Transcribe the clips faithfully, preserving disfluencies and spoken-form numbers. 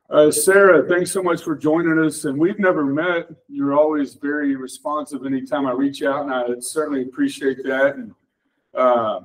Uh, Sarah, thanks so much for joining us. And we've never met. You're always very responsive anytime I reach out, and I certainly appreciate that. And uh,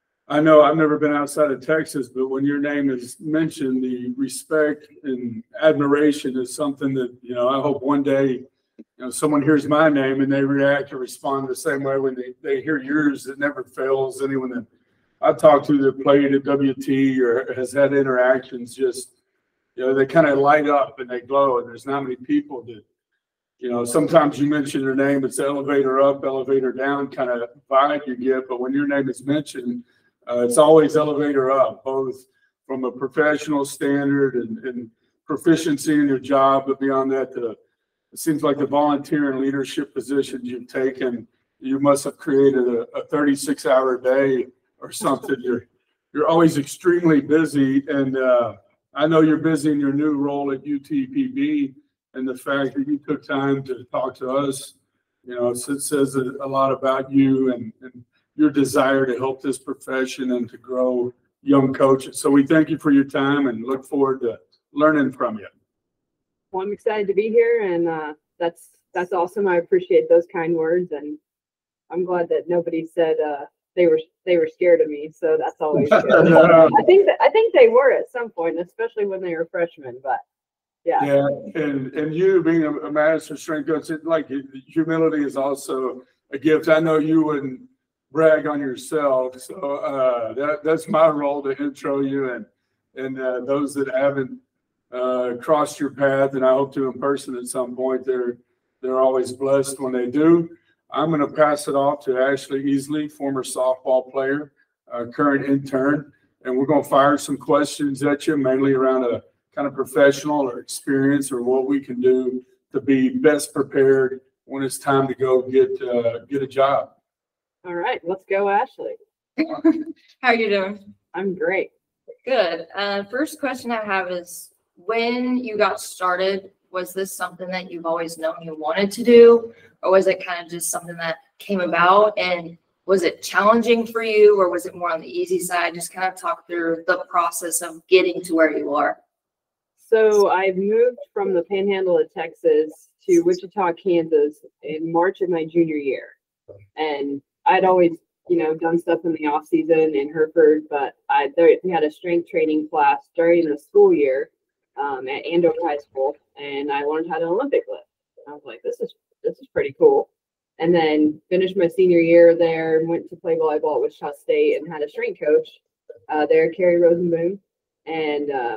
I know I've never been outside of Texas, but when your name is mentioned, the respect and admiration is something that, you know, I hope one day, you know, someone hears my name and they react or respond the same way when they, they hear yours. It never fails. Anyone that I've talked to that played at W T or has had interactions, just, you know, they kind of light up and they glow. And there's not many people that, you know, sometimes you mention their name, it's elevator up, elevator down kind of vibe you get. But when your name is mentioned, uh, it's always elevator up, both from a professional standard and, and proficiency in your job. But beyond that, the, it seems like the volunteer and leadership positions you've taken, you must have created a, a thirty-six hour day or something. You're, you're always extremely busy. And, uh, I know you're busy in your new role at U T P B, and the fact that you took time to talk to us, you know, it says a lot about you and, and your desire to help this profession and to grow young coaches. So we thank you for your time and look forward to learning from you. Well, I'm excited to be here, and uh, that's that's awesome. I appreciate those kind words, and I'm glad that nobody said uh, they were they were scared of me. So that's always good. I think that I think they were at some point, especially when they were freshmen. But yeah, yeah, and and you being a, a master strength coach, it, like humility is also a gift. I know you wouldn't brag on yourself, so uh, that that's my role to intro you, and and uh, those that haven't uh, crossed your path, and I hope to in person at some point. They're they're always blessed when they do. I'm going to pass it off to Ashley Easley, former softball player, uh, current intern, and we're going to fire some questions at you, mainly around a kind of professional or experience or what we can do to be best prepared when it's time to go get uh, get a job. All right, let's go, Ashley. How are you doing? I'm great. Good. Uh, first question I have is, when you got started, was this something that you've always known you wanted to do, or was it kind of just something that came about? And was it challenging for you, or was it more on the easy side? Just kind of talk through the process of getting to where you are. So I moved from the Panhandle of Texas to Wichita, Kansas in March of my junior year. And I'd always, you know, done stuff in the off season in Hereford, but I there, we had a strength training class during the school year um, at Andover High School, and I learned how to Olympic lift. I was like, this is this is pretty cool. And then finished my senior year there, went to play volleyball at Wichita State, and had a strength coach uh, there, Kerry Rosenboom, and uh,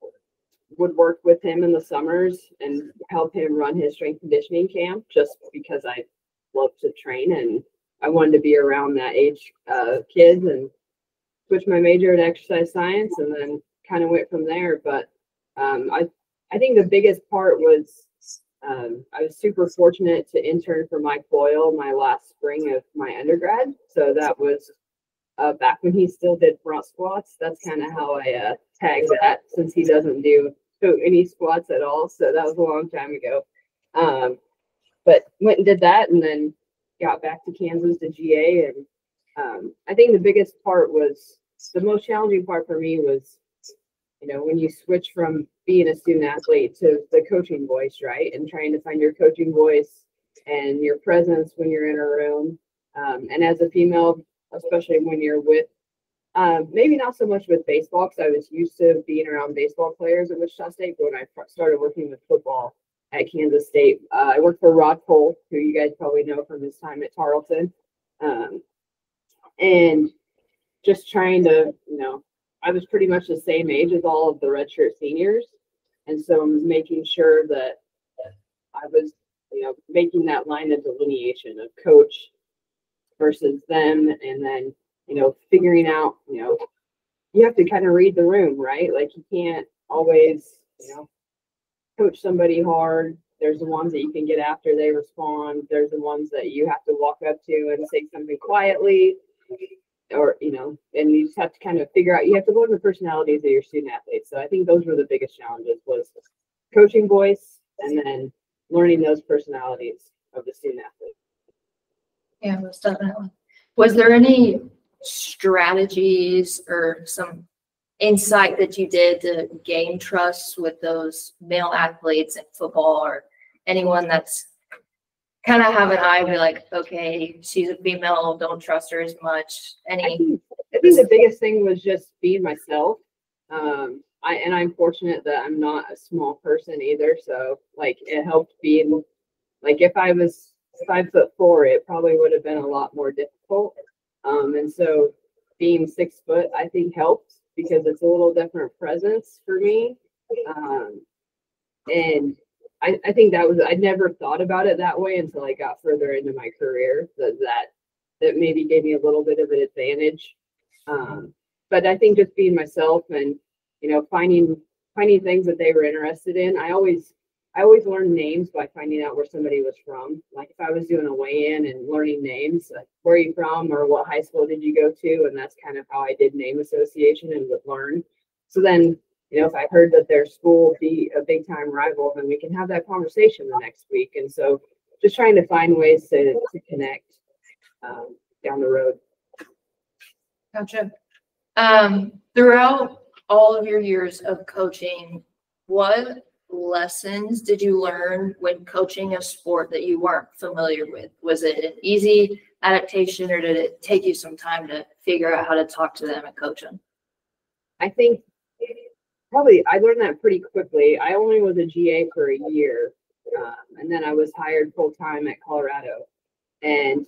would work with him in the summers and help him run his strength conditioning camp, just because I love to train and I wanted to be around that age uh, kids, and switched my major to exercise science, and then kind of went from there. But um, I, I think the biggest part was um, I was super fortunate to intern for Mike Boyle my last spring of my undergrad. So that was uh, back when he still did front squats. That's kind of how I uh, tag that, since he doesn't do any squats at all. So that was a long time ago. Um, but went and did that, and then got back to Kansas to G A. And um, I think the biggest part was, the most challenging part for me was, you know, when you switch from being a student athlete to the coaching voice, right? And trying to find your coaching voice and your presence when you're in a room. Um, and as a female, especially when you're with, um, maybe not so much with baseball, because I was used to being around baseball players at Wichita State, but when I started working with football at Kansas State, uh, I worked for Rod Cole, who you guys probably know from his time at Tarleton. Um, and just trying to, you know, I was pretty much the same age as all of the redshirt seniors. And so I was making sure that I was, you know, making that line of delineation of coach versus them. And then, you know, figuring out, you know, you have to kind of read the room, right? Like, you can't always, you know, coach somebody hard. There's the ones that you can get after they respond. There's the ones that you have to walk up to and say something quietly, or, you know, and you just have to kind of figure out, you have to learn the personalities of your student athletes. So I think those were the biggest challenges, was coaching voice and then learning those personalities of the student athlete. Yeah, most definitely. Was there any strategies or some insight that you did to gain trust with those male athletes in football, or anyone that's kind of have an eye be like, okay, she's a female, don't trust her as much? I Any? think, I think the biggest thing was just being myself. Um, I, and I'm fortunate that I'm not a small person either. So like it helped being like, if I was five foot four, it probably would have been a lot more difficult. Um, and so being six foot, I think helped because it's a little different presence for me. Um, and I, I think that was, I never thought about it that way until I got further into my career, that that, that maybe gave me a little bit of an advantage. Um, but I think just being myself and, you know, finding, finding things that they were interested in. I always, I always learned names by finding out where somebody was from. Like if I was doing a weigh-in and learning names, like where are you from or what high school did you go to? And that's kind of how I did name association and would learn. So then, you know, if I heard that their school be a big time rival, then we can have that conversation the next week. And so just trying to find ways to, to connect um, down the road. Gotcha. Um, throughout all of your years of coaching, what lessons did you learn when coaching a sport that you weren't familiar with? Was it an easy adaptation, or did it take you some time to figure out how to talk to them and coach them? I think probably I learned that pretty quickly. I only was a G A for a year, um, and then I was hired full time at Colorado, and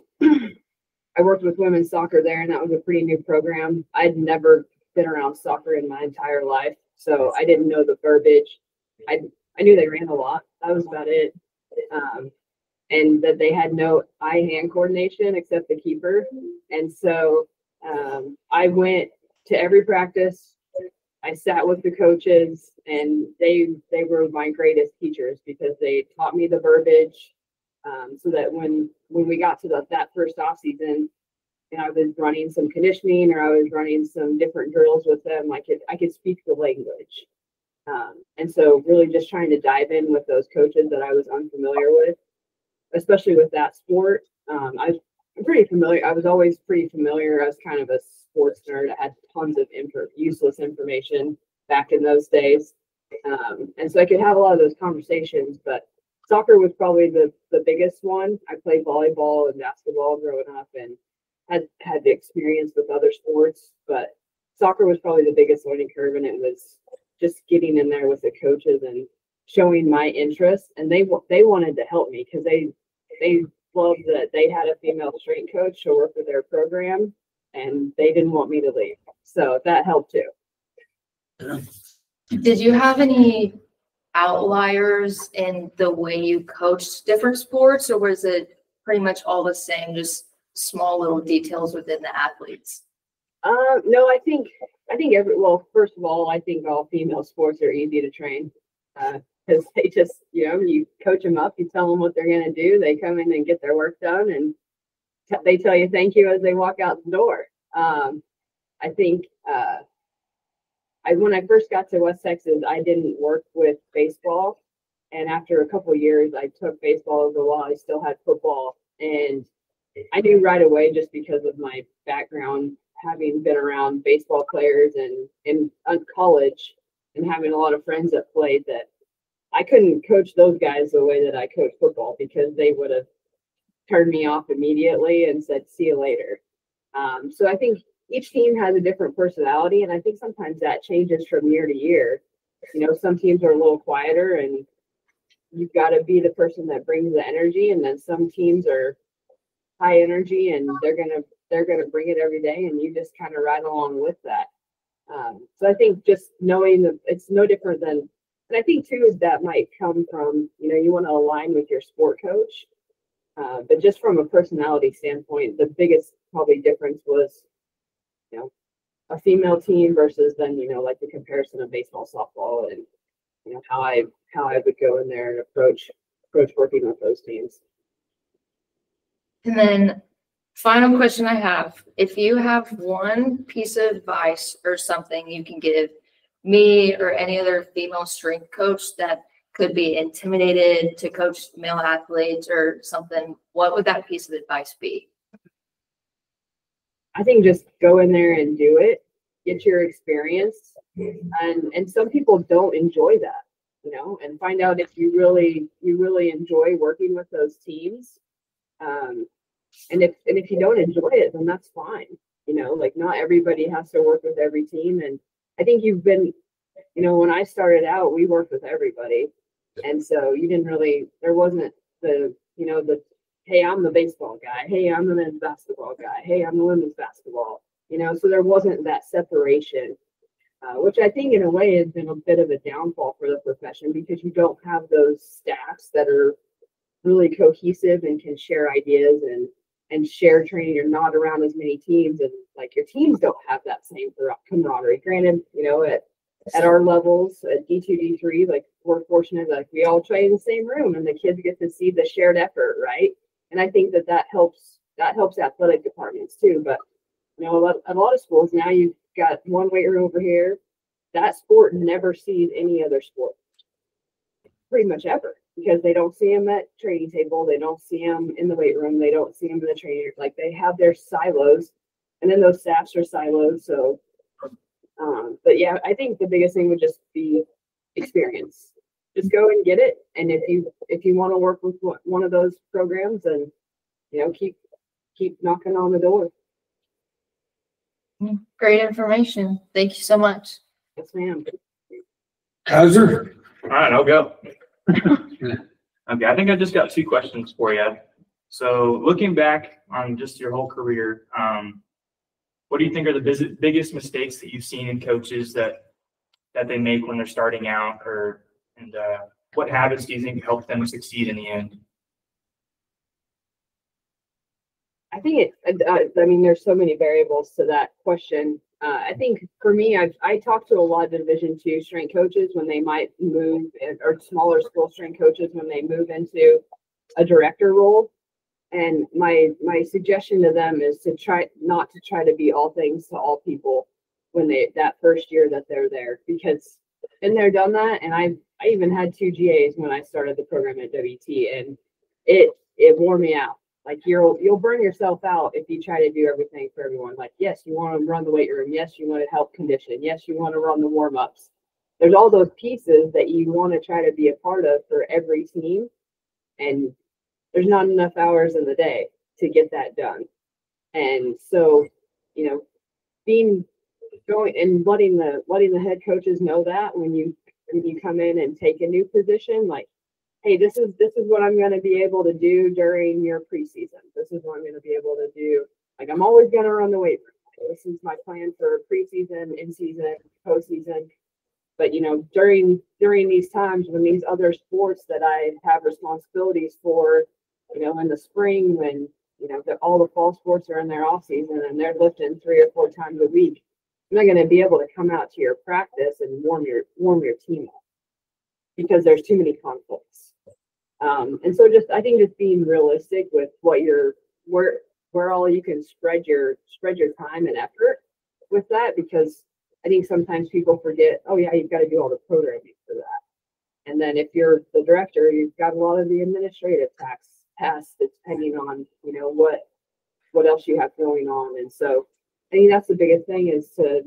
I worked with women's soccer there, and that was a pretty new program. I'd never been around soccer in my entire life, so I didn't know the verbiage. I I knew they ran a lot. That was about it. Um, and that they had no eye-hand coordination except the keeper. And so um, I went to every practice. I sat with the coaches, and they they were my greatest teachers because they taught me the verbiage, um, so that when when we got to the, that first off season, and I was running some conditioning or I was running some different drills with them, I could I could speak the language. Um, and so really just trying to dive in with those coaches that I was unfamiliar with, especially with that sport. Um, I was, I'm pretty familiar. I was always pretty familiar. I was kind of a sports nerd. I had tons of info, useless information back in those days. Um, and so I could have a lot of those conversations, but soccer was probably the, the biggest one. I played volleyball and basketball growing up and had had the experience with other sports, but soccer was probably the biggest learning curve. And it was just getting in there with the coaches and showing my interest, and they they wanted to help me because they they loved that they had a female strength coach to work with their program, and they didn't want me to leave, so that helped too. Did you have any outliers in the way you coached different sports, or was it pretty much all the same, just small little details within the athletes? Uh, no, I think I think every well, first of all, I think all female sports are easy to train because uh, they just, you know, you coach them up, you tell them what they're going to do, they come in and get their work done, and t- they tell you thank you as they walk out the door. Um, I think uh, I when I first got to West Texas, I didn't work with baseball, and after a couple of years, I took baseball over while I still had football, and I knew right away just because of my background, having been around baseball players and in college and having a lot of friends that played, that I couldn't coach those guys the way that I coach football because they would have turned me off immediately and said, see you later. Um, so I think each team has a different personality, and I think sometimes that changes from year to year. You know, some teams are a little quieter and you've got to be the person that brings the energy, and then some teams are high energy and they're going to they're going to bring it every day, and you just kind of ride along with that. Um, so I think just knowing that it's no different than, and I think too, that might come from, you know, you want to align with your sport coach. Uh, but just from a personality standpoint, the biggest probably difference was, you know, a female team versus then, you know, like the comparison of baseball, softball, and, you know, how I, how I would go in there and approach, approach working with those teams. And then final question I have, if you have one piece of advice or something you can give me or any other female strength coach that could be intimidated to coach male athletes or something, what would that piece of advice be? I think just go in there and do it. get your experience. And, and some people don't enjoy that, you know, and find out if you really, you really enjoy working with those teams. Um, and if, and if you don't enjoy it, then that's fine. You know, like not everybody has to work with every team. And I think you've been, you know, when I started out, we worked with everybody. And so you didn't really, there wasn't the, you know, the, hey, I'm the baseball guy. Hey, I'm the men's basketball guy. Hey, I'm the women's basketball. You know, so there wasn't that separation, uh, which I think in a way has been a bit of a downfall for the profession because you don't have those staffs that are really cohesive and can share ideas and, and share training. You're not around as many teams, and like your teams don't have that same camaraderie. Granted, you know, at, at our levels, at D two, D three, like we're fortunate, like we all train in the same room and the kids get to see the shared effort, right? And I think that that helps, that helps athletic departments too. But, you know, a lot, a lot of schools now you've got one weight room over here. That sport never sees any other sport pretty much ever because they don't see them at training table. They don't see them in the weight room. They don't see them in the training. Like they have their silos and then those staffs are silos. So, um, but yeah, I think the biggest thing would just be experience. Just go and get it. And if you, if you want to work with one of those programs, then, you know, keep, keep knocking on the door. Great information. Thank you so much. Yes, ma'am. Kaiser? All right, I'll go. Okay, I think I just got two questions for you. So looking back on just your whole career, um, what do you think are the biz- biggest mistakes that you've seen in coaches that that they make when they're starting out, or and uh, what habits do you think help them succeed in the end? I think it, uh, I mean, there's so many variables to that question. Uh, I think for me, I've, I talk to a lot of Division two strength coaches when they might move, or smaller school strength coaches when they move into a director role. And my my suggestion to them is to try not to try to be all things to all people when they that first year that they're there, because been there, done that. And I I even had two G As when I started the program at W T, and it it wore me out. Like you'll you'll burn yourself out if you try to do everything for everyone. Like, yes, you want to run the weight room. Yes, you want to help condition. Yes, you want to run the warm-ups. There's all those pieces that you want to try to be a part of for every team. And there's not enough hours in the day to get that done. And so, you know, being going and letting the letting the head coaches know that when you when you come in and take a new position, like, hey, this is this is what I'm going to be able to do during your preseason. This is what I'm going to be able to do. Like, I'm always going to run the weight room. This is my plan for preseason, in season, postseason. But, you know, during during these times when these other sports that I have responsibilities for, you know, in the spring when, you know, the, all the fall sports are in their off season and they're lifting three or four times a week, I'm not going to be able to come out to your practice and warm your warm your team up because there's too many conflicts. Um, and so just, I think just being realistic with what you're, where, where all you can spread your, spread your time and effort with that, because I think sometimes people forget, oh yeah, you've got to do all the programming for that. And then if you're the director, you've got a lot of the administrative tax tasks depending on, you know, what, what else you have going on. And so I think that's the biggest thing is to,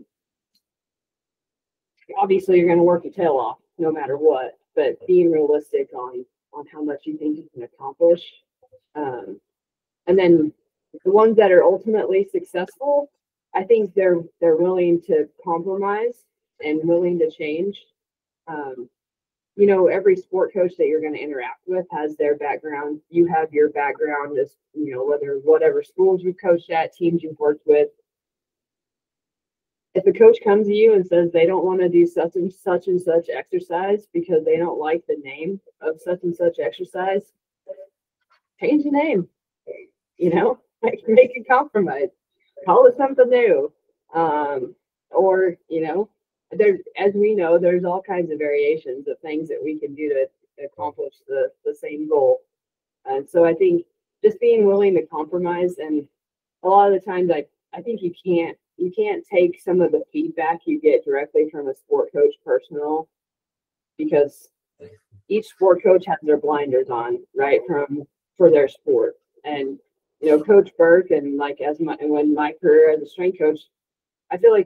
obviously you're going to work your tail off no matter what, but being realistic on, on how much you think you can accomplish. Um, and then the ones that are ultimately successful, I think they're, they're willing to compromise and willing to change. Um, you know, every sport coach that you're going to interact with has their background. You have your background as, you know, whether whatever schools you've coached at, teams you've worked with. If a coach comes to you and says they don't want to do such and such and such exercise because they don't like the name of such and such exercise, change the name, you know, like make a compromise, call it something new. Um, or, you know, there, as we know, there's all kinds of variations of things that we can do to accomplish the, the same goal. And so I think just being willing to compromise, and a lot of the times I, I think you can't, you can't take some of the feedback you get directly from a sport coach personal, because each sport coach has their blinders on, right, from for their sport. And, you know, Coach Burke and like as my, and when my career as a strength coach, I feel like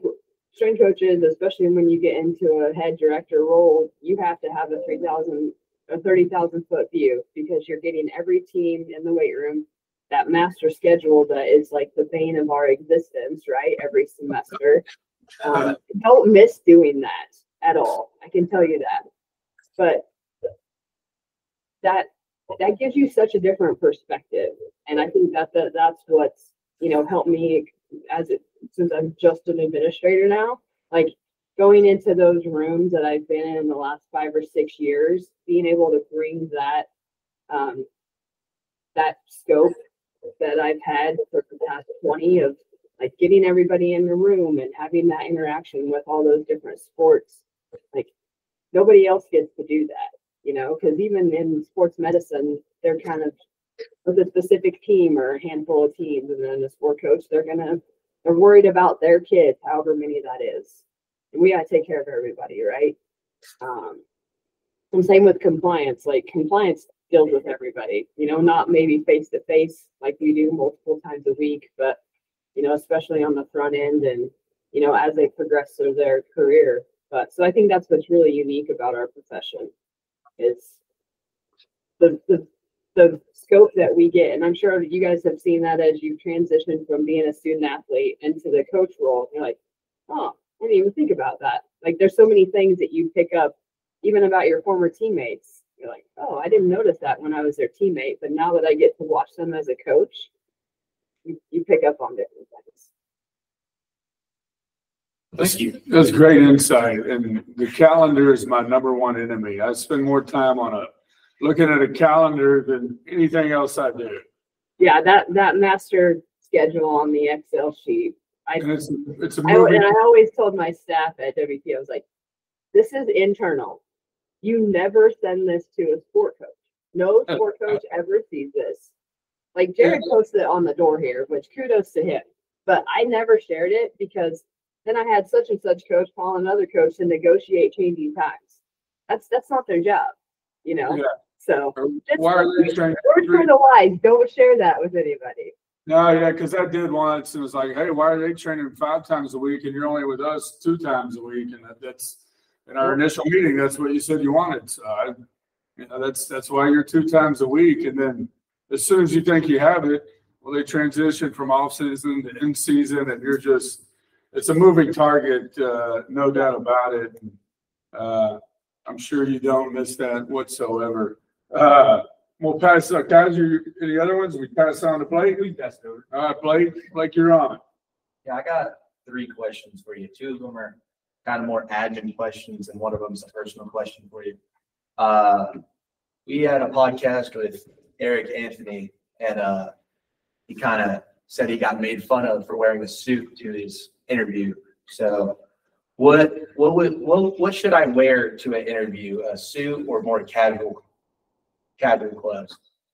strength coaches, especially when you get into a head director role, you have to have a three thousand or thirty thousand foot view because you're getting every team in the weight room, that master schedule that is like the bane of our existence, right? Every semester. Um, don't miss doing that at all. I can tell you that. But that that gives you such a different perspective. And I think that, that that's what's, you know, helped me as it since I'm just an administrator now, like going into those rooms that I've been in, in the last five or six years, being able to bring that um, that scope that I've had for the past twenty of like getting everybody in the room and having that interaction with all those different sports. Like nobody else gets to do that, you know, because even in sports medicine, they're kind of with a specific team or a handful of teams, and then the sport coach, they're gonna they're worried about their kids, however many that is. And we gotta take care of everybody, right? Um, and same with compliance. Like compliance deals with everybody, you know, not maybe face to face like we do multiple times a week, but you know, especially on the front end and you know, as they progress through their career. But so I think that's what's really unique about our profession is the the the scope that we get. And I'm sure you guys have seen that as you transition from being a student athlete into the coach role. You're like, oh, I didn't even think about that. Like there's so many things that you pick up even about your former teammates. You're like, oh, I didn't notice that when I was their teammate, but now that I get to watch them as a coach, you, you pick up on different things. Thank you. That's great insight. And the calendar is my number one enemy. I spend more time on a looking at a calendar than anything else I do. Yeah, that that master schedule on the Excel sheet. I And it's it's a I, moving. and I always told my staff at W P, I was like, this is internal. You never send this to a sport coach. No sport coach ever sees this. Like Jared posted it on the door here, which kudos to him. But I never shared it because then I had such and such coach call another coach to negotiate changing times. That's that's not their job, you know. Yeah. So just Why are they trying? word for the wise, don't share that with anybody. No, yeah, because I did once. It was like, hey, why are they training five times a week and you're only with us two times a week? And that, that's in our initial meeting. That's what you said you wanted. So I, you know, that's that's why you're two times a week. And then as soon as you think you have it, well, they transition from off season to in season, and you're just it's a moving target, uh, no doubt about it. And, uh, I'm sure you don't miss that whatsoever. Uh, we'll pass, uh, guys, you, any other ones? We pass on to Blake? We passed over. All right, Blake, Blake, you're on. Yeah, I got three questions for you. Two of them are kind of more admin questions, and one of them is a personal question for you. Uh, we had a podcast with Eric Anthony, and uh, he kind of said he got made fun of for wearing a suit to his interview. So, what what would what what should I wear to an interview? A suit or more casual casual clothes?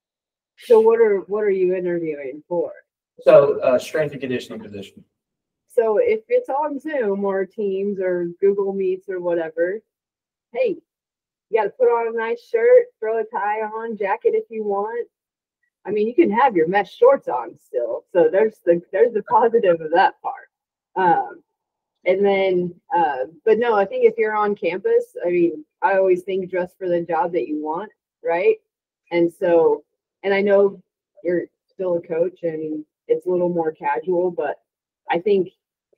So what are what are you interviewing for? So, uh, strength and conditioning position. So if it's on Zoom or Teams or Google Meets or whatever, hey, you got to put on a nice shirt, throw a tie on, jacket if you want. I mean, you can have your mesh shorts on still. So there's the there's the positive of that part. Um, and then, uh, but no, I think if you're on campus, I mean, I always think dress for the job that you want, right? And so, and I know you're still a coach and it's a little more casual, but I think,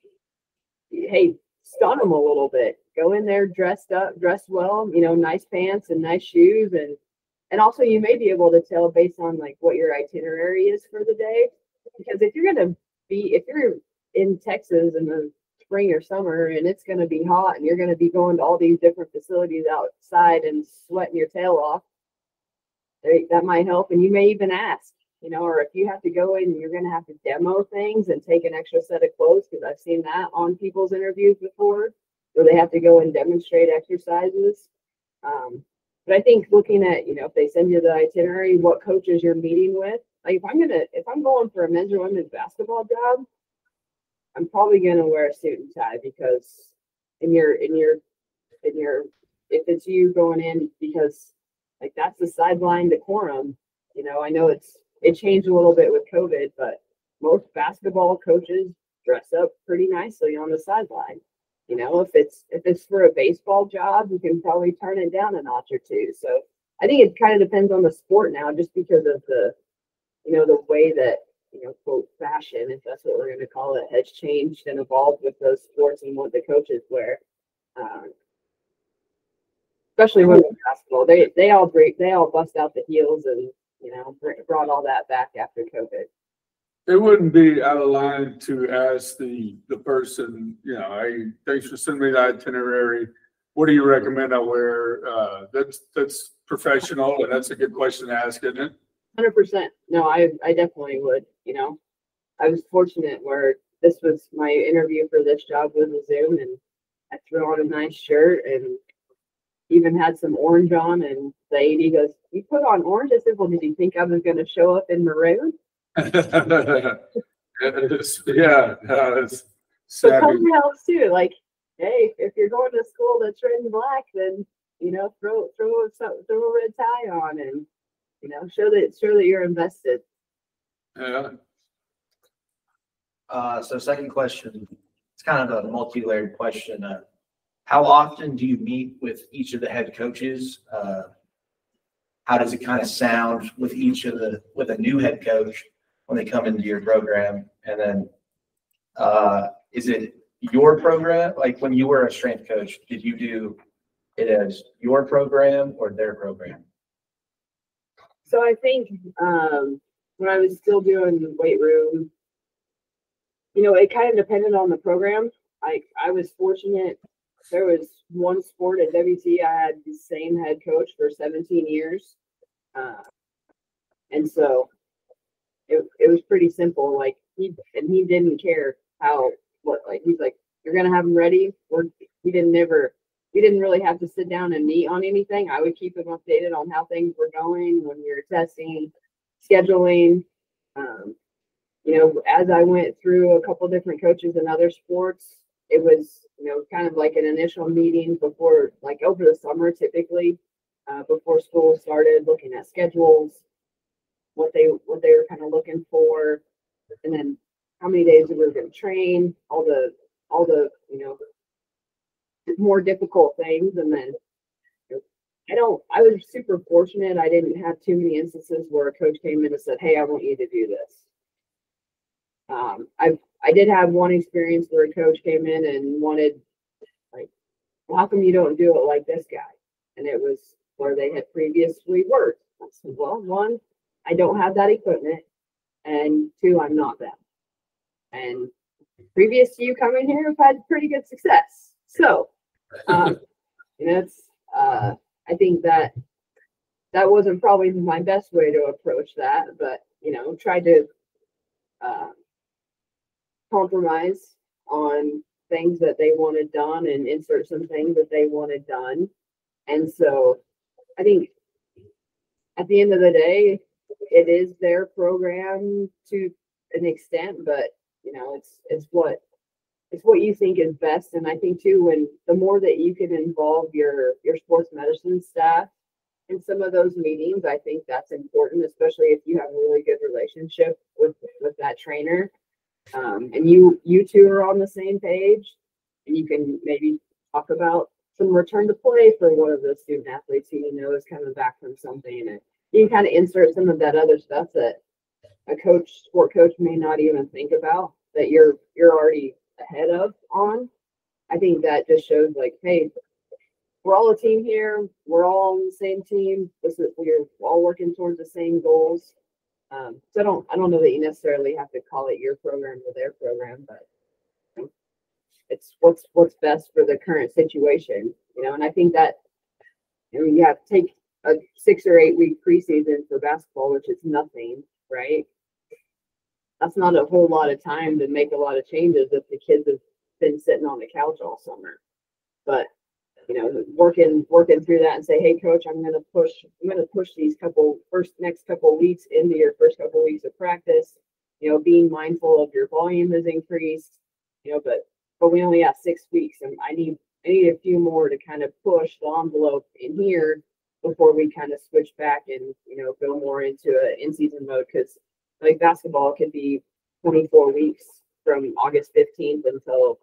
hey, stun them a little bit. Go in there dressed up, dressed well, you know, nice pants and nice shoes. And, and also you may be able to tell based on like what your itinerary is for the day. Because if you're going to be, if you're in Texas in the spring or summer and it's going to be hot and you're going to be going to all these different facilities outside and sweating your tail off, that might help. And you may even ask, you know, or if you have to go in and you're going to have to demo things and take an extra set of clothes, because I've seen that on people's interviews before, where they have to go and demonstrate exercises. Um, but I think looking at, you know, if they send you the itinerary, what coaches you're meeting with, like if I'm going to, if I'm going for a men's or women's basketball job, I'm probably going to wear a suit and tie because in your, in your, in your, if it's you going in, because like that's the sideline decorum, you know, I know it's, it changed a little bit with COVID, but most basketball coaches dress up pretty nicely on the sideline. You know, if it's if it's for a baseball job, you can probably turn it down a notch or two. So I think it kind of depends on the sport now, just because of the, you know, the way that, you know, quote, fashion, if that's what we're going to call it, has changed and evolved with those sports and what the coaches wear. Um, especially women's basketball, they they all break, they all bust out the heels and, you know, br- brought all that back after COVID. It wouldn't be out of line to ask the, the person, you know, hey, thanks for sending me the itinerary. What do you recommend I wear? Uh, that's, that's professional, and that's a good question to ask, isn't it? Hundred percent. No, I I definitely would. You know, I was fortunate where this was my interview for this job was a Zoom, and I threw on a nice shirt and even had some orange on. And the A D goes, "You put on orange?" I said, "Well, did you think I was going to show up in maroon?" It's- yeah, uh, it's So savvy. color helps too. Like, hey, if you're going to school that's red and black, then you know, throw throw a throw a red tie on and. You know, show that show that you're invested. Yeah. Uh, so second question, it's kind of a multi-layered question. Uh, how often do you meet with each of the head coaches? Uh, how does it kind of sound with each of the, with a new head coach when they come into your program? And then, uh, is it your program? Like when you were a strength coach, did you do it as your program or their program? So I think um, when I was still doing the weight room, you know, it kind of depended on the program. I I was fortunate. There was one sport at W T I had the same head coach for seventeen years, uh, and so it it was pretty simple. Like he and he didn't care how what like he's like you're gonna have them ready. Or he didn't never. We didn't really have to sit down and meet on anything. I would keep him updated on how things were going when we were testing, scheduling. Um, you know, as I went through a couple different coaches in other sports, it was, you know, kind of like an initial meeting before, like over the summer, typically, uh, before school started, looking at schedules, what they what they were kind of looking for, and then how many days we were going to train, all the all the you know. more difficult things. And then I don't, I was super fortunate. I didn't have too many instances where a coach came in and said, "Hey, I want you to do this." Um, I I did have one experience where a coach came in and wanted, like, well, how come you don't do it like this guy? And it was where they had previously worked. I said, well, one, I don't have that equipment. And two, I'm not them. And previous to you coming here, I've had pretty good success. So, um, you know, it's, uh, I think that that wasn't probably my best way to approach that, but, you know, tried to uh, compromise on things that they wanted done and insert some things that they wanted done. And so I think at the end of the day, it is their program to an extent, but, you know, it's, it's what, it's what you think is best. And I think too, when the more that you can involve your, your sports medicine staff in some of those meetings, I think that's important, especially if you have a really good relationship with, with that trainer. Um, and you, you two are on the same page, and you can maybe talk about some return to play for one of those student athletes who you know is coming back from something. And you can kind of insert some of that other stuff that a coach, sport coach may not even think about, that you're, you're already ahead of on. I think that just shows like, hey, we're all a team here. We're all on the same team. This is, we're all working towards the same goals. Um, so I don't, I don't know that you necessarily have to call it your program or their program, but it's what's, what's best for the current situation, you know? And I think that, I mean, you have to take a six or eight week preseason for basketball, which is nothing, right? That's not a whole lot of time to make a lot of changes if the kids have been sitting on the couch all summer. But, you know, working working through that and say, hey, coach, I'm going to push, I'm going to push these couple first next couple of weeks into your first couple of weeks of practice. You know, being mindful of your volume has increased. You know, but but we only have six weeks, and I need I need a few more to kind of push the envelope in here before we kind of switch back and, you know, go more into an in-season mode, because like basketball could be twenty-four weeks from August fifteenth until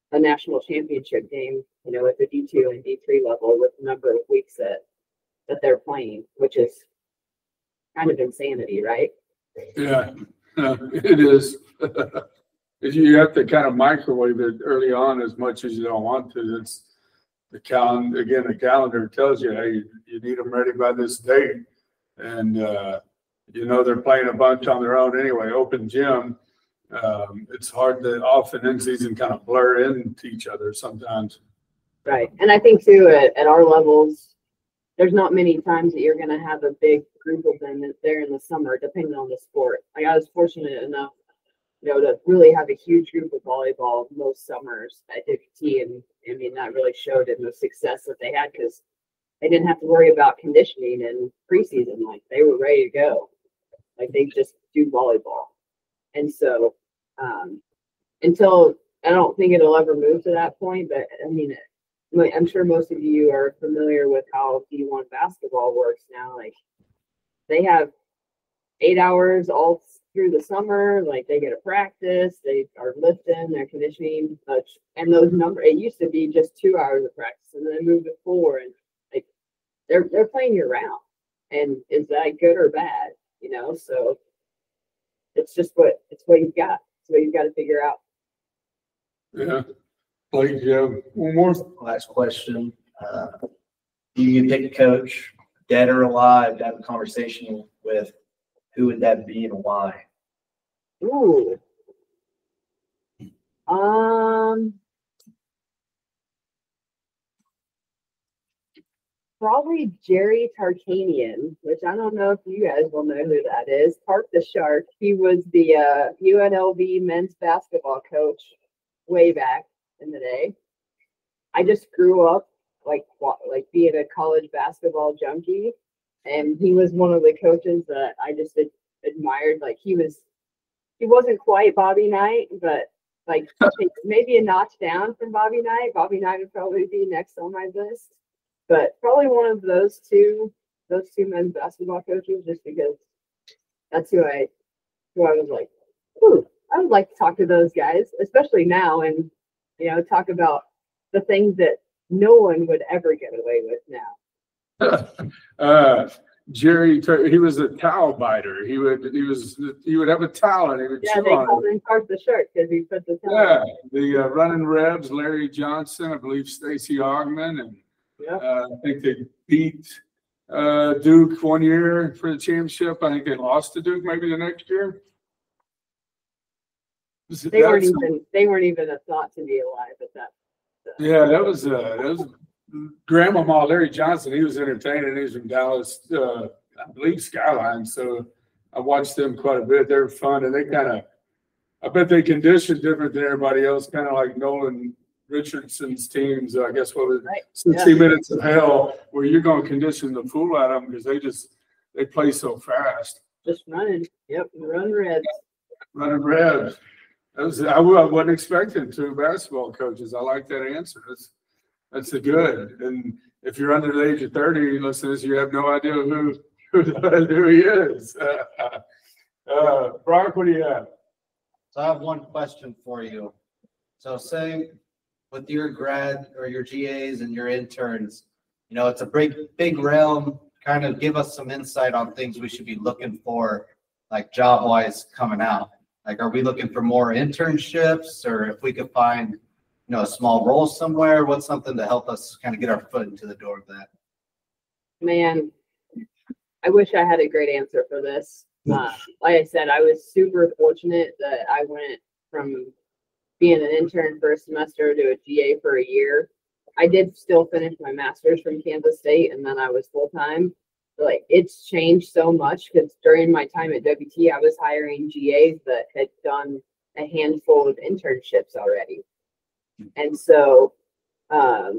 a national championship game, you know, at the D two and D three level with the number of weeks that, that they're playing, which is kind of insanity, right? Yeah, uh, it is. You have to kind of microwave it early on as much as you don't want to. It's the calendar, again, the calendar tells you, hey, you need them ready by this date. And, uh, you know, they're playing a bunch on their own anyway, open gym. Um, it's hard to off and in season kind of blur into each other sometimes. Right. And I think too, at, at our levels, there's not many times that you're going to have a big group of them there in the summer, depending on the sport. Like I was fortunate enough, you know, to really have a huge group of volleyball most summers at W T. And I mean, that really showed in the success that they had because they didn't have to worry about conditioning in preseason. Like they were ready to go. Like they just do volleyball. And so um, until I don't think it'll ever move to that point, but I mean, I'm sure most of you are familiar with how D one basketball works now. Like they have eight hours all through the summer. Like they get a practice, they are lifting, they're conditioning, such. And those number it used to be just two hours of practice, and then they moved to four. And like they're they're playing year round. And is that good or bad? You know, so it's just what it's what you've got. It's what you've got to figure out. Yeah. Like, yeah, one more. Last question. Uh, do you pick a coach, dead or alive, to have a conversation with? Who would that be and why? Ooh. Um. Probably Jerry Tarkanian, which I don't know if you guys will know who that is. Park the Shark. He was the uh, U N L V men's basketball coach way back in the day. I just grew up like like being a college basketball junkie, and he was one of the coaches that I just ad- admired. Like he was, he wasn't quite Bobby Knight, but like maybe a notch down from Bobby Knight. Bobby Knight would probably be next on my list. But probably one of those two, those two men's basketball coaches, just because that's who I, who I was like, ooh, I would like to talk to those guys, especially now, and you know, talk about the things that no one would ever get away with now. uh, Jerry, he was a towel biter. He would, he was, he would have a towel and he would Yeah, chew they on called it. him Park the Shark because he put the towel. Yeah, the uh, running Rebs, Larry Johnson, I believe Stacy Ogman, and Yep. uh, I think they beat uh, Duke one year for the championship. I think they lost to Duke maybe the next year. They weren't That's- even they weren't even a thought to be alive at that. Yeah, that was uh, that was Grandmama Larry Johnson. He was entertaining. He was from Dallas, uh, I believe Skyline. So I watched them quite a bit. They're fun, and they kind of, I bet they condition different than everybody else. Kind of like Nolan Richardson's teams. Uh, I guess what was it? Right. sixty Yeah. minutes of hell, where you're going to condition the fool out of them because they just they play so fast. Just running. Yep, run Reds. Running Rebs. That was, I wa- I wasn't expecting two basketball coaches. I like that answer. That's that's a good. And if you're under the age of thirty, listeners, you have no idea who who, who he is. Uh, uh, Brock, what do you have? So I have one question for you. So say with your grad or your G As and your interns, you know, it's a big, big realm. Kind of give us some insight on things we should be looking for, like job wise coming out. Like, are we looking for more internships, or if we could find, you know, a small role somewhere? What's something to help us kind of get our foot into the door of that? Man, I wish I had a great answer for this. Uh, like I said, I was super fortunate that I went from being an intern for a semester to a G A for a year. I did still finish my master's from Kansas State, and then I was full-time. Like, it's changed so much because during my time at W T, I was hiring G As that had done a handful of internships already. And so um,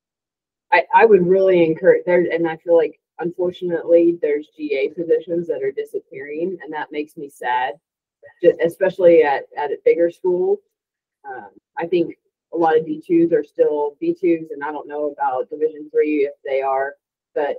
I, I would really encourage there, and I feel like unfortunately there's G A positions that are disappearing, and that makes me sad, especially at, at a bigger school. Um, I think a lot of D twos are still D twos, and I don't know about Division three if they are, but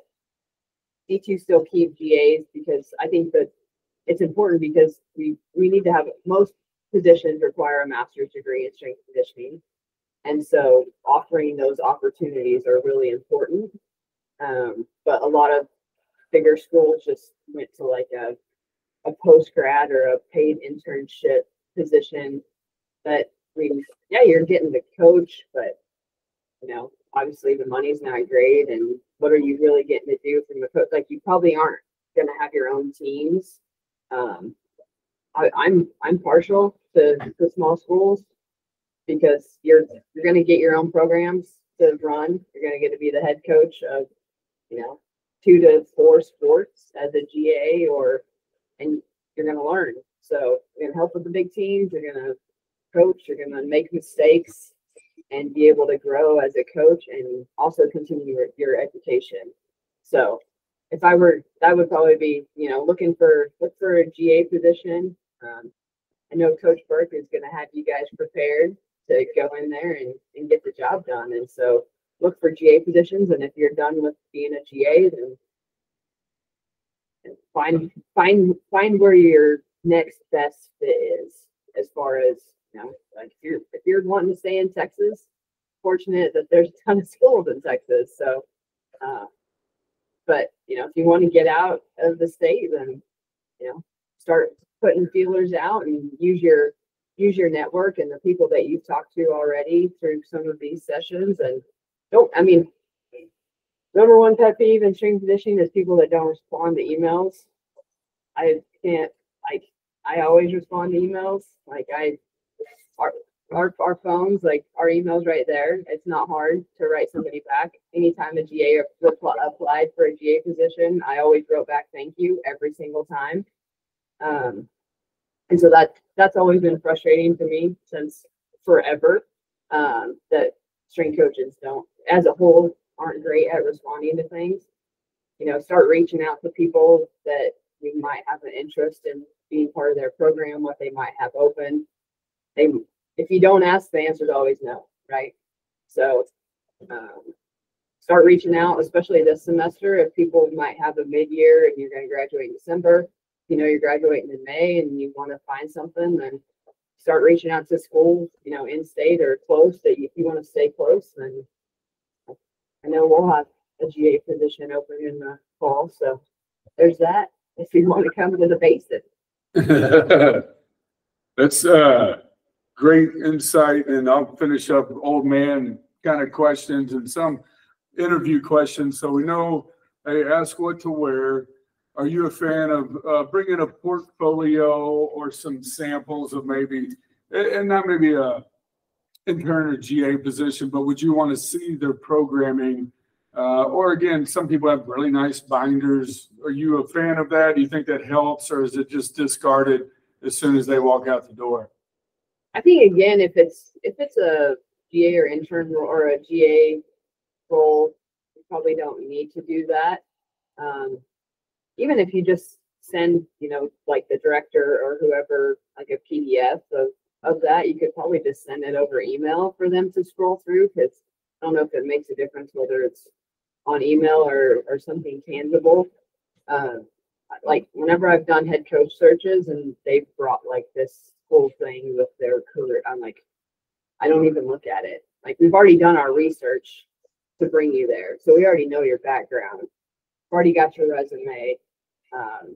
D two still keep G As because I think that it's important because we, we need to have most positions require a master's degree in strength conditioning. And so offering those opportunities are really important. Um, but a lot of bigger schools just went to like a, a post grad or a paid internship position that, I mean, yeah, you're getting to coach, but you know, obviously the money's not great. And what are you really getting to do from the coach? Like you probably aren't going to have your own teams. Um, I, I'm, I'm partial to, to small schools because you're, you're going to get your own programs to run. You're going to get to be the head coach of, you know, two to four sports as a G A or, and you're going to learn. So you're going to help with the big teams. You're going to coach. You're going to make mistakes and be able to grow as a coach and also continue your, your education. So if I were, that would probably be, you know, looking for, look for a G A position. Um, I know Coach Burke is going to have you guys prepared to go in there and, and get the job done. And so look for G A positions. And if you're done with being a G A, then find, find, find where your next best fit is as far as, you know, like if you're, if you're wanting to stay in Texas, fortunate that there's a ton of schools in Texas. So, uh, but you know, if you want to get out of the state, then, you know, start putting feelers out and use your, use your network and the people that you've talked to already through some of these sessions. And don't, I mean, number one pet peeve in strength conditioning is people that don't respond to emails. I can't, like, I always respond to emails. Like I, our, our, our phones, like our email's right there. It's not hard to write somebody back. Anytime a G A repl- applied for a G A position, I always wrote back, thank you every single time. Um, and so that, that's always been frustrating to me since forever, um, that strength coaches don't, as a whole, aren't great at responding to things. You know, start reaching out to people that you might have an interest in being part of their program, what they might have open. They, if you don't ask, the answer is always no, right? So um, start reaching out, especially this semester, if people might have a mid-year and you're going to graduate in December, you know, you're graduating in May and you want to find something, then start reaching out to schools, you know, in state or close that you, if you want to stay close, then I know we'll have a G A position open in the fall. So there's that if you want to come to the basic. That's uh great insight, and I'll finish up old man kind of questions and some interview questions. So we know, hey, ask what to wear. Are you a fan of uh, bringing a portfolio or some samples of maybe, and not maybe a intern or G A position, but would you want to see their programming? Uh, or again, some people have really nice binders. Are you a fan of that? Do you think that helps, or is it just discarded as soon as they walk out the door? I think again, if it's if it's a G A or intern role or a G A role, you probably don't need to do that. Um, even if you just send, you know, like the director or whoever, like a P D F of, of that, you could probably just send it over email for them to scroll through, because I don't know if it makes a difference whether it's on email or, or something tangible. Uh, like whenever I've done head coach searches and they've brought like this whole thing with their career, I'm like, I don't even look at it. Like we've already done our research to bring you there. So we already know your background, already got your resume. Um,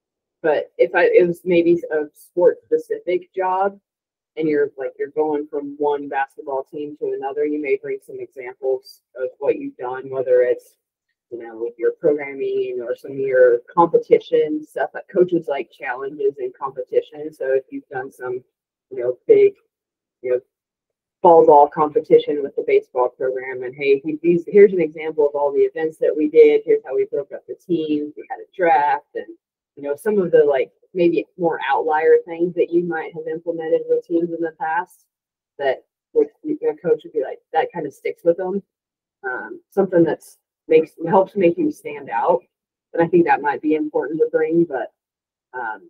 but if I, it was maybe a sport specific job and you're like, you're going from one basketball team to another, you may bring some examples of what you've done, whether it's, you know, with your programming or some of your competition stuff. That coaches like challenges and competition. So if you've done some, you know, big, you know, fall ball competition with the baseball program, and hey, these, here's an example of all the events that we did. Here's how we broke up the teams. We had a draft, and you know, some of the like maybe more outlier things that you might have implemented with teams in the past that would a coach would be like, that kind of sticks with them. Um, something that's makes helps make you stand out. And I think that might be important to bring, but um,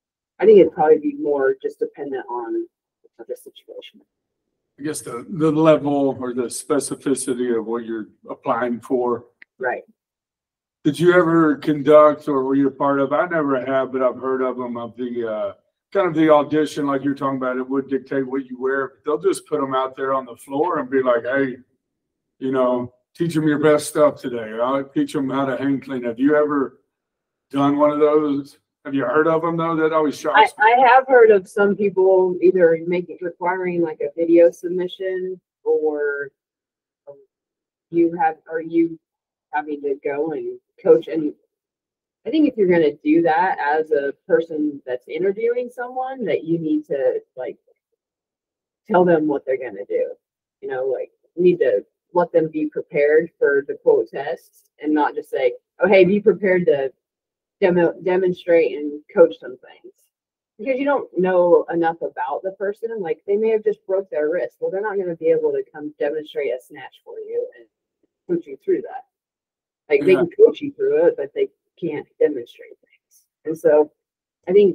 I think it'd probably be more just dependent on the situation. I guess the, the level or the specificity of what you're applying for. Right. Did you ever conduct, or were you a part of, I never have, but I've heard of them, of the uh, kind of the audition, like you're talking about, it would dictate what you wear. They'll just put them out there on the floor and be like, hey, you know, teach them your best stuff today. I'll teach them how to hang clean. Have you ever done one of those? Have you heard of them though? That always I, shocks me. I have heard of some people either making, requiring like a video submission, or um, you have, or you having to go and coach. And I think if you're going to do that as a person that's interviewing someone, that you need to like tell them what they're going to do. You know, like you need to let them be prepared for the quote tests, and not just say, oh, hey, be prepared to demo, demonstrate and coach some things. Because you don't know enough about the person. Like they may have just broke their wrist. Well, they're not going to be able to come demonstrate a snatch for you and coach you through that. Like they Yeah. can coach you through it, but they can't demonstrate things. And so I think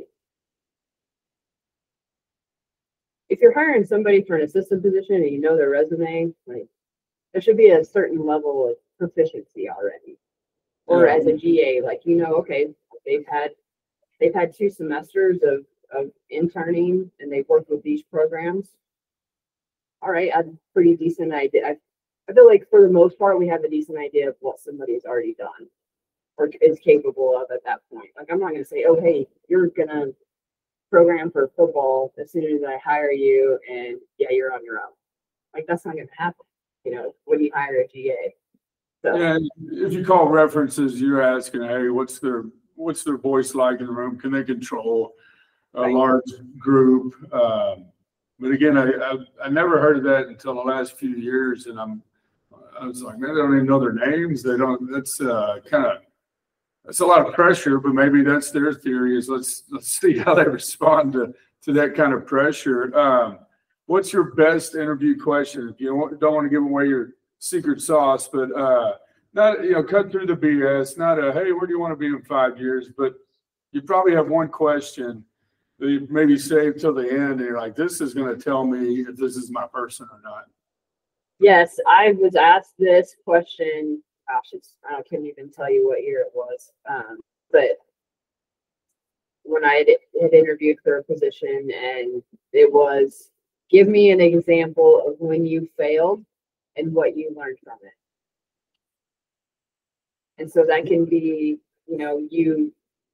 if you're hiring somebody for an assistant position and you know their resume, like there should be a certain level of proficiency already. Or Yeah. as a G A, like, you know, okay, they've had they've had two semesters of of interning and they've worked with these programs. All right, I have a pretty decent idea. I, I feel like for the most part, we have a decent idea of what somebody's already done or is capable of at that point. Like, I'm not going to say, oh, hey, you're going to program for football as soon as I hire you, and yeah, you're on your own. Like, that's not going to happen, you know, when you hire a G A. So, Yeah, if you call references, you're asking, hey, what's their what's their voice like in the room? Can they control a Right. large group? Um, but again, I, I I never heard of that until the last few years, and I'm I was like, man, they don't even know their names. They don't. That's uh, kind of that's a lot of pressure. But maybe that's their theory. Is let's let's see how they respond to to that kind of pressure. Um, what's your best interview question? If you don't, don't want to give away your secret sauce, but uh, not, you know, cut through the B S, not a, hey, where do you want to be in five years? But you probably have one question that you maybe save till the end, and you're like, this is going to tell me if this is my person or not. yes, I was asked this question. Gosh, it's, I can't even tell you what year it was. Um, but when I had, had interviewed for a position, and it was, give me an example of when you failed and what you learned from it. And so that can be, you know, you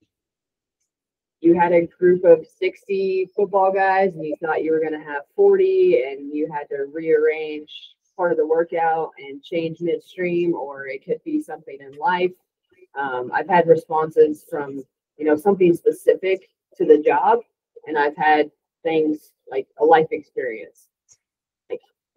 you had a group of sixty football guys and you thought you were going to have forty, and you had to rearrange part of the workout and change midstream, or it could be something in life. Um, I've had responses from, you know, something specific to the job, and I've had things like a life experience. Like,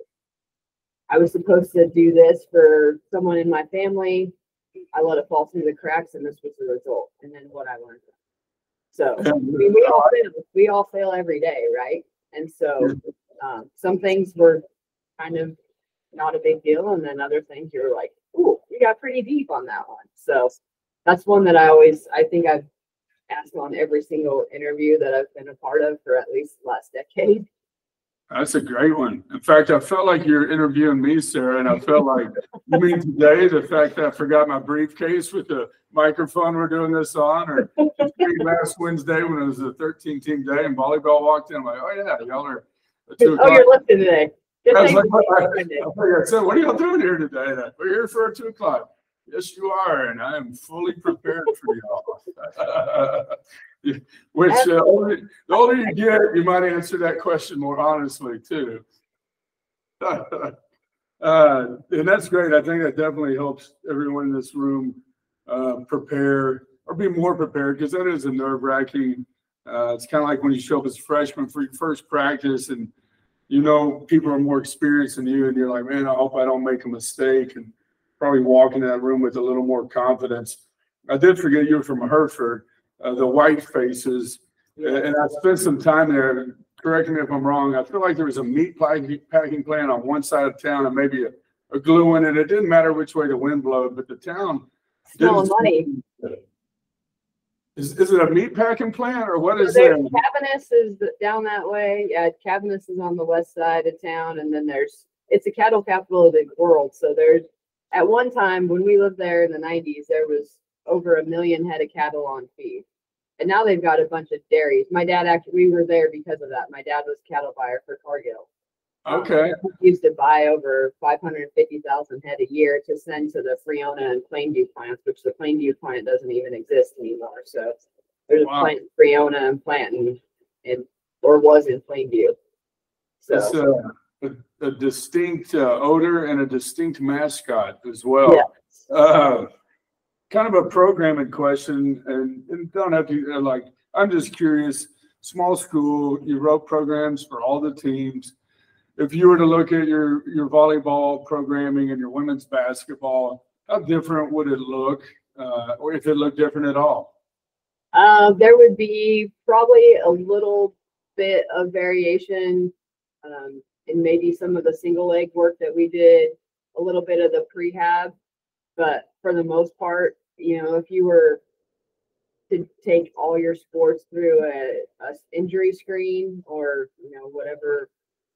I was supposed to do this for someone in my family. I let it fall through the cracks, and this was the result. And then what I learned. So I mean, we all fail. We all fail every day, right? And so um, some things were kind of not a big deal, and then other things you're like, "Ooh, you got pretty deep on that one." So that's one that I always, I think I've asked on every single interview that I've been a part of for at least the last decade. That's a great one. In fact, I felt like you're interviewing me, Sarah, and I felt like, you mean today, the fact that I forgot my briefcase with the microphone we're doing this on, or last Wednesday when it was a thirteen team day and volleyball walked in, I'm like, oh yeah, y'all are at two Oh, o'clock. you're lifting today. Just I was like like, what- I- Monday. I think I said, what are y'all doing here today? And I, We're here for two o'clock. Yes, you are, and I am fully prepared for y'all. Which uh, only, the older you get, you might answer that question more honestly too. uh, and that's great. I think that definitely helps everyone in this room uh, prepare or be more prepared, because that is a nerve wracking. Uh, it's kind of like when you show up as a freshman for your first practice, and you know people are more experienced than you, and you're like, man, I hope I don't make a mistake, and probably walk into that room with a little more confidence. I did forget you were from Hereford. Uh, the White Faces, and I spent some time there. Correct me if I'm wrong. I feel like there was a meat packing plant on one side of town and maybe a, a glue one, and it didn't matter which way the wind blew, but the town. Smelling money. Is, is it a meat packing plant or what is So it? there's Cabanis is the- down that way. Yeah, Cabanis is on the west side of town, and then there's, it's the cattle capital of the world. So there's, at one time when we lived there in the nineties, there was over a million head of cattle on feed. And now they've got a bunch of dairies. My dad actually, we were there because of that. My dad was cattle buyer for Cargill. Okay. Um, he used to buy over five hundred fifty thousand head a year to send to the Freona and Plainview plants, which the Plainview plant doesn't even exist anymore. So there's Wow. a plant in Freona and Planton, and or was in Plainview. It's So a, a, a distinct uh, odor and a distinct mascot as well. yeah. Uh, kind of a programming question, and, and don't have to, uh, like, I'm just curious, small school, you wrote programs for all the teams. If you were to look at your, your volleyball programming and your women's basketball, how different would it look, uh, or if it looked different at all? Uh, there would be probably a little bit of variation um, in maybe some of the single leg work that we did, a little bit of the prehab, but for the most part, you know, if you were to take all your sports through a, a injury screen or, you know, whatever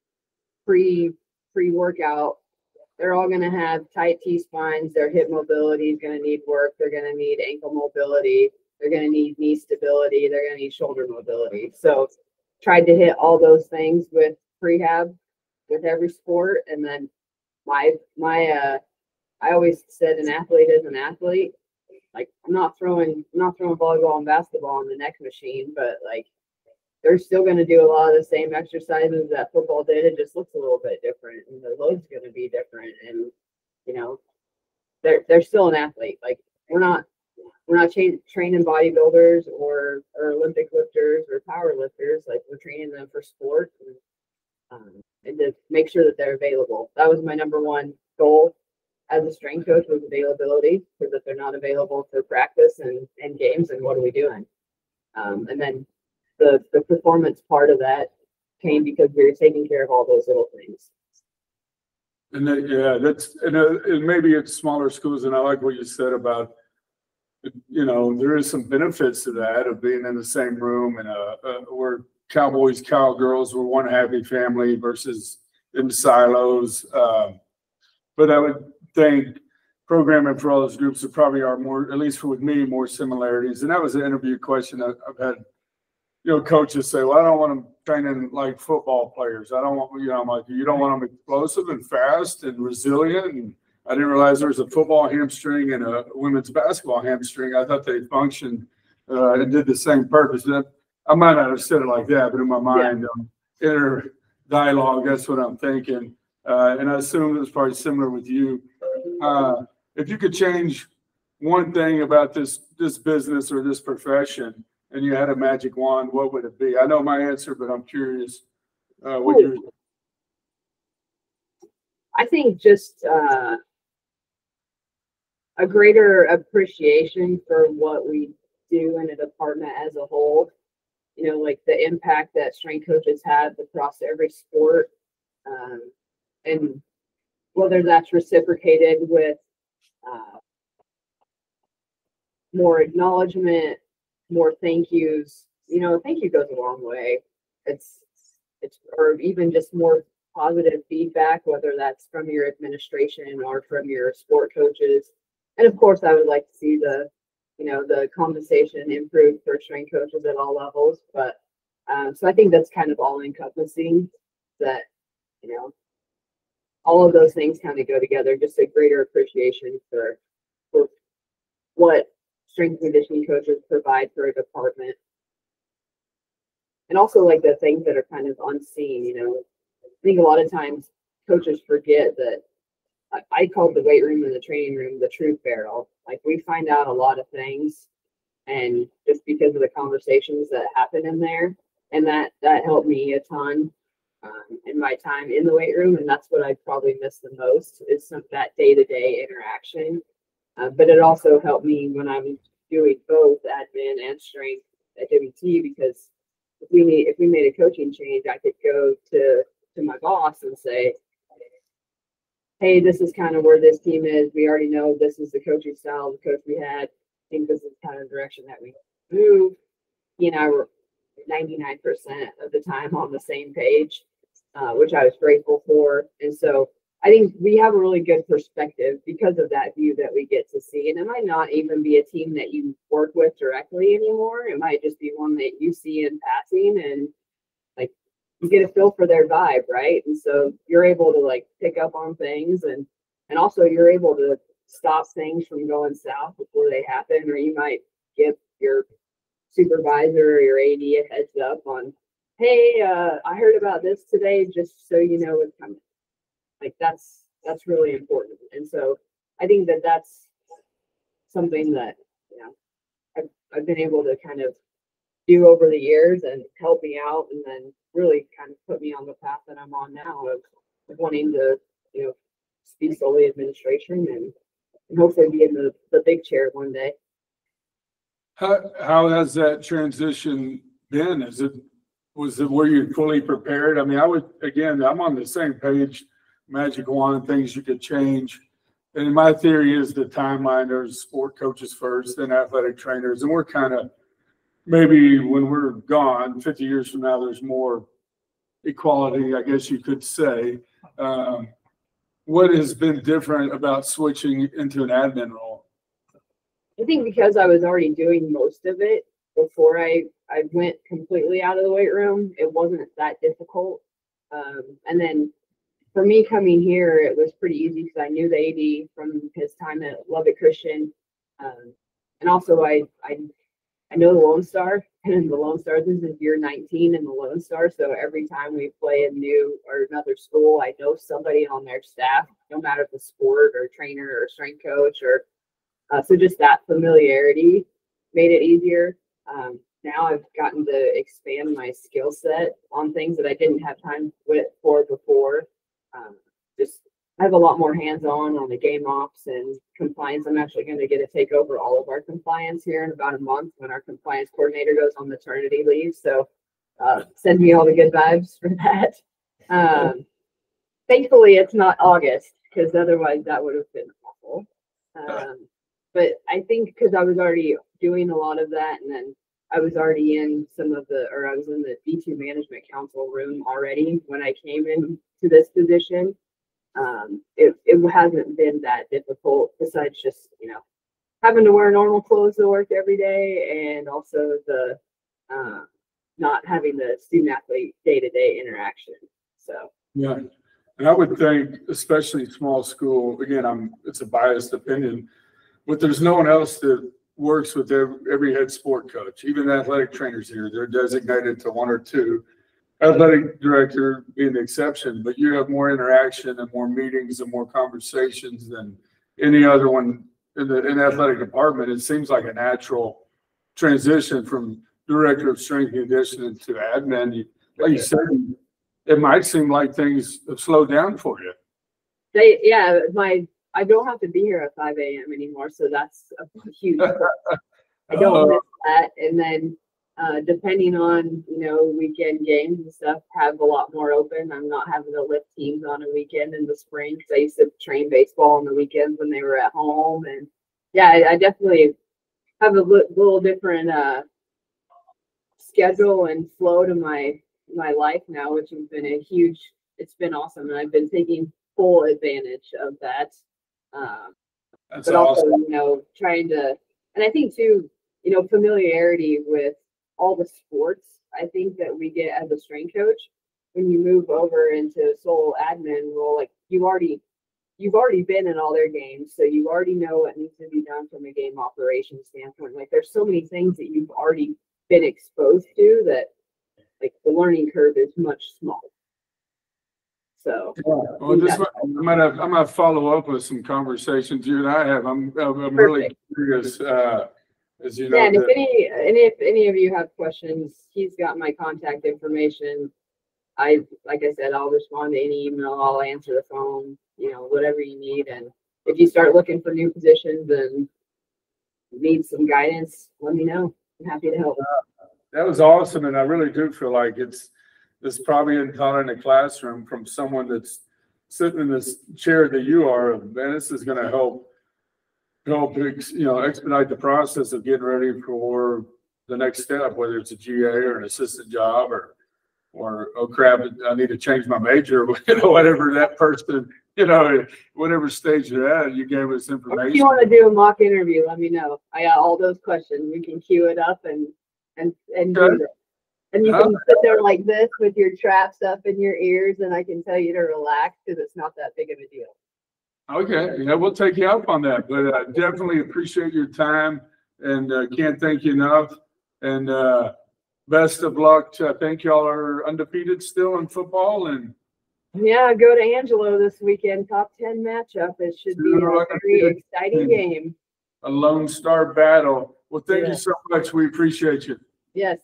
pre pre workout, they're all going to have tight T spines. Their hip mobility is going to need work. They're going to need ankle mobility. They're going to need knee stability. They're going to need shoulder mobility. So tried to hit all those things with prehab with every sport. And then my, my, uh, I always said an athlete is an athlete. Like I'm not throwing, I'm not throwing volleyball and basketball on the neck machine, but like they're still going to do a lot of the same exercises that football did. It just looks a little bit different, and the load's going to be different. And you know, they're they're still an athlete. Like we're not we're not cha- training bodybuilders or or Olympic lifters or power lifters. Like we're training them for sport and, um, and to make sure that they're available. That was my number one goal as a strength coach, was availability, because if they're not available for practice and, and games, then what are we doing? Um, and then the the performance part of that came because we were taking care of all those little things. And that, yeah, that's, and, uh, and maybe it's smaller schools, and I like what you said about, you know, there is some benefits to that of being in the same room and uh, uh we're cowboys, cowgirls, we're one happy family versus in silos. Uh, but I would think programming for all those groups would probably are more, at least with me, more similarities. And that was an interview question I've had. You know, coaches say, well, I don't want them training like football players. I don't want, you know, I'm like, you don't want them explosive and fast and resilient. And I didn't realize there was a football hamstring and a women's basketball hamstring. I thought they functioned uh, and did the same purpose. And I might not have said it like that, but in my mind, um, inner dialogue, that's what I'm thinking. Uh, and I assume it was probably similar with you. Uh, if you could change one thing about this this business or this profession, and you had a magic wand, what would it be? I know my answer, but I'm curious uh, what yours. I think just uh, a greater appreciation for what we do in a department as a whole. You know, like the impact that strength coaches have across every sport, um, and whether that's reciprocated with uh, more acknowledgement, more thank yous. You know, thank you goes a long way. It's it's or even just more positive feedback, whether that's from your administration or from your sport coaches. And of course, I would like to see the, you know, the compensation improve for strength coaches at all levels. But um, so I think that's kind of all encompassing, that, you know, all of those things kind of go together, just a greater appreciation for, for what strength and conditioning coaches provide for a department. And also like the things that are kind of unseen, you know, I think a lot of times coaches forget that I, I call the weight room and the training room the truth barrel. Like we find out a lot of things, and just because of the conversations that happen in there, and that, that helped me a ton um, in my time in the weight room. And that's what I probably miss the most, is some that day-to-day interaction. Uh, but it also helped me when I'm doing both admin and strength at W T, because if we need, if we made a coaching change, I could go to, to my boss and say, hey, this is kind of where this team is. We already know this is the coaching style, the coach we had. I think this is kind of the direction that we move. He and I were ninety-nine percent of the time on the same page, uh, which I was grateful for. And so I think we have a really good perspective because of that view that we get to see. And it might not even be a team that you work with directly anymore. It might just be one that you see in passing and like you get a feel for their vibe, right? And so you're able to like pick up on things and and also you're able to stop things from going south before they happen, or you might give your supervisor or your A D a heads up on, hey, uh, I heard about this today, just so you know what's coming. Like that's, that's really important. And so I think that that's something that, you know, I've, I've been able to kind of do over the years and help me out and then really kind of put me on the path that I'm on now of, of wanting to, you know, be solely administration and, and hopefully be in the, the big chair one day. How, how has that transition been? Is it, was it, were you fully prepared? I mean, I would, again, I'm on the same page, magic wand, things you could change. And my theory is the timeline, there's sport coaches first, then athletic trainers. And we're kind of, maybe when we're gone, fifty years from now, there's more equality, I guess you could say. Um, what has been different about switching into an admin role? I think because I was already doing most of it before I, I went completely out of the weight room, it wasn't that difficult. Um, and then for me coming here, it was pretty easy because I knew the A D from his time at Lubbock Christian. Um, and also I, I, I know the Lone Star, and the Lone Star, this is year nineteen in the Lone Star. So every time we play a new or another school, I know somebody on their staff, no matter if it's sport or trainer or strength coach or, uh, so just that familiarity made it easier. Um, now I've gotten to expand my skill set on things that I didn't have time with for before. Um, just I have a lot more hands-on on the game ops and compliance. I'm actually going to get to take over all of our compliance here in about a month when our compliance coordinator goes on maternity leave. So uh, send me all the good vibes for that. Um, thankfully, it's not August because otherwise that would have been awful. Um, but I think because I was already doing a lot of that, and then I was already in some of the, or I was in the D two Management Council room already when I came into this position. Um, it, it hasn't been that difficult besides just, you know, having to wear normal clothes to work every day and also the, uh, not having the student athlete day-to-day interaction. So, Yeah. And I would think, especially small school, again, I'm, it's a biased opinion, but there's no one else that works with every, every head sport coach, even the athletic trainers here, they're designated to one or two. Athletic director being the exception, but you have more interaction and more meetings and more conversations than any other one in the in the athletic department. It seems like a natural transition from director of strength and conditioning to admin. You, like you said, it might seem like things have slowed down for you. they, yeah, my, I don't have to be here at five A M anymore. So that's a huge, I don't miss that. And then, Uh, depending on, you know, weekend games and stuff, have a lot more open. I'm not having to lift teams on a weekend in the spring because I used to train baseball on the weekends when they were at home. And yeah, I, I definitely have a li- little different uh, schedule and flow to my my life now, which has been a huge, it's been awesome. And I've been taking full advantage of that. Um, That's but also, awesome. you know, trying to, and I think too, you know, familiarity with all the sports, I think that we get as a strength coach, when you move over into sole admin role, like you already, you've already been in all their games. So you already know what needs to be done from a game operation standpoint. Like there's so many things that you've already been exposed to that like the learning curve is much smaller. So Well, this might, I might have, I might follow up with some conversations you and I have. I'm, I'm really Perfect. curious, uh, as you know. yeah, and if that- any, and if any of you have questions, he's got my contact information. I, like I said, I'll respond to any email, I'll answer the phone, you know, whatever you need. And if you start looking for new positions and need some guidance, let me know. I'm happy to help. That was awesome, and I really do feel like it's, it's probably in taught in a classroom from someone that's sitting in this chair that you are, and this is gonna help, help, ex- you know, expedite the process of getting ready for the next step, whether it's a G A or an assistant job or, or, oh crap, I need to change my major, you know, whatever that person you know, whatever stage you're at, you gave us Or if you information. want to do a mock interview, let me know. I got all those questions. We can queue it up and, and, and do Okay. it. And you can sit there like this with your traps up in your ears and I can tell you to relax because it's not that big of a deal. Okay, yeah, we'll take you up on that, but uh, definitely appreciate your time and uh, can't thank you enough. And uh, best of luck. To, I think y'all are undefeated still in football, and Yeah, go to Angelo this weekend, top ten matchup. It should be a very exciting game. a Lone Star battle. Well, thank Yeah. you so much. We appreciate you. Yes,